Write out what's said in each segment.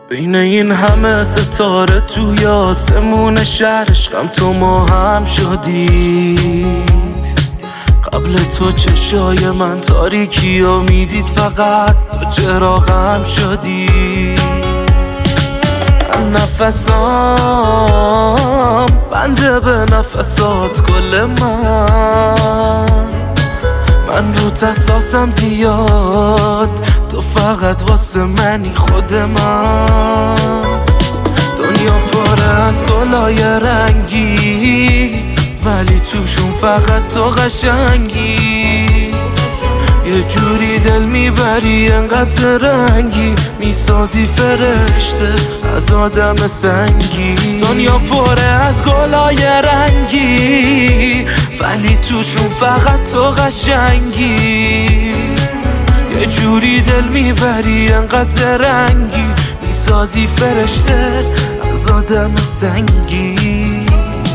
بین این همه ستاره توی آسمون شهر عشقم تو ما هم شدی. قبل تو چشای من تاریکی و میدید، فقط تو چراغم شدی. نفسام بنده به نفسات کل من روت احساسم زیاد، تو فقط واسه منی خود من. دنیا پر از گلای رنگی، ولی توشون فقط تو قشنگی. یه جوری دل میبری انقدر رنگی، میسازی فرشته از آدم سنگی. دنیا پر از گلای رنگی، ولی توشون فقط تو قشنگی. یه جوری دل میبری انقدر رنگی، میسازی فرشته از آدم سنگی.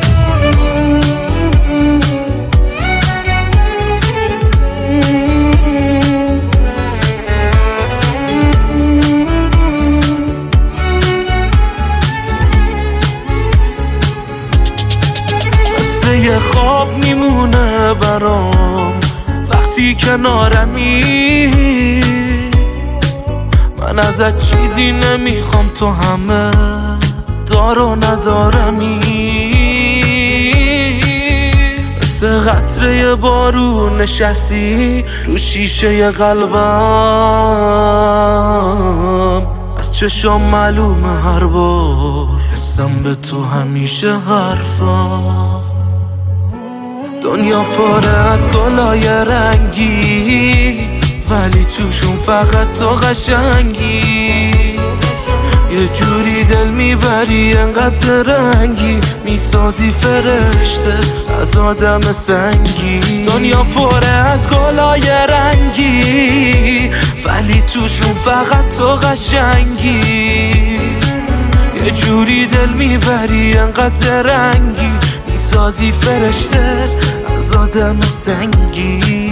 یه خواب میمونه برام وقتی کنارمی. من ازت چیزی نمیخوام، تو همه دار و ندارمی. مثل قطره بارون نشستی رو شیشه قلبم. از چشام معلومه هر بار حسم به تو همیشه حرفم. دنیا پر از گلای رنگی، ولی توشون فقط تو قشنگی. یه جوری دل میبری انقدر رنگی، میسازی فرشته از آدم سنگی. دنیا پر از گلای رنگی، ولی توشون فقط تو قشنگی. یه جوری دل میبری انقدر رنگی، میسازی فرشته از آدم سنگی.